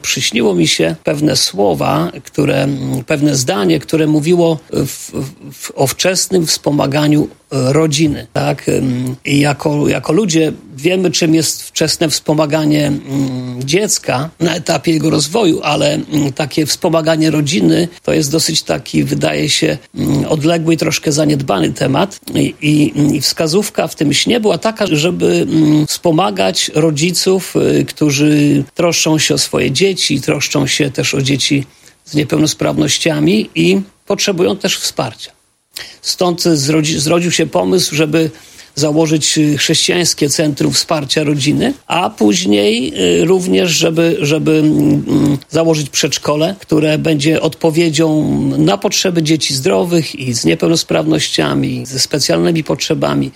Przyśniło mi się pewne słowa, pewne zdanie, które mówiło o wczesnym wspomaganiu rodziny. Tak? I jako ludzie wiemy, czym jest wczesne wspomaganie dziecka na etapie jego rozwoju, ale takie wspomaganie rodziny to jest dosyć taki, wydaje się, odległy i troszkę zaniedbany temat. I wskazówka w tym śnie była taka, żeby wspomagać rodziców, którzy troszczą się o swoje dzieci, troszczą się też o dzieci z niepełnosprawnościami i potrzebują też wsparcia. Stąd zrodził się pomysł, żeby założyć chrześcijańskie centrum wsparcia rodziny, a później również, żeby założyć przedszkole, które będzie odpowiedzią na potrzeby dzieci zdrowych i z niepełnosprawnościami, ze specjalnymi potrzebami.